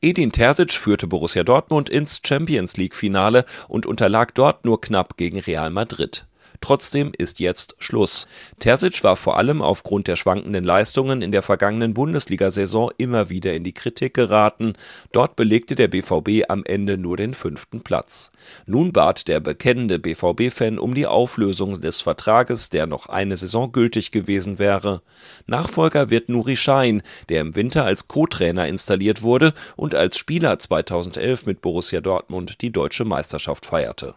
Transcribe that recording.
Edin Terzic führte Borussia Dortmund ins Champions-League-Finale und unterlag dort nur knapp gegen Real Madrid. Trotzdem ist jetzt Schluss. Terzic war vor allem aufgrund der schwankenden Leistungen in der vergangenen Bundesliga-Saison immer wieder in die Kritik geraten. Dort belegte der BVB am Ende nur den 5. Platz. Nun bat der bekennende BVB-Fan um die Auflösung des Vertrages, der noch eine Saison gültig gewesen wäre. Nachfolger wird Nuri Sahin, der im Winter als Co-Trainer installiert wurde und als Spieler 2011 mit Borussia Dortmund die deutsche Meisterschaft feierte.